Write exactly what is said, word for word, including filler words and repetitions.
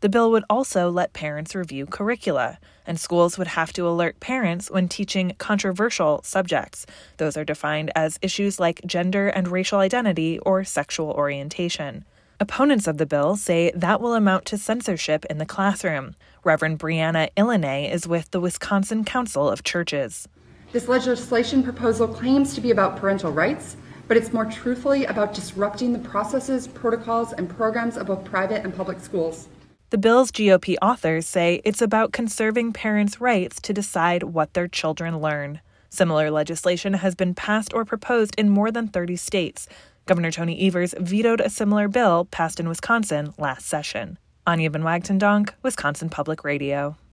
The bill would also let parents review curricula, and schools would have to alert parents when teaching controversial subjects. Those are defined as issues like gender and racial identity or sexual orientation. Opponents of the bill say that will amount to censorship in the classroom. Reverend Brianna Illiné is with the Wisconsin Council of Churches. This legislation proposal claims to be about parental rights, but it's more truthfully about disrupting the processes, protocols, and programs of both private and public schools. The bill's G O P authors say it's about conserving parents' rights to decide what their children learn. Similar legislation has been passed or proposed in more than thirty states. Governor Tony Evers vetoed a similar bill passed in Wisconsin last session. Anya Van Wagtendonk, Wisconsin Public Radio.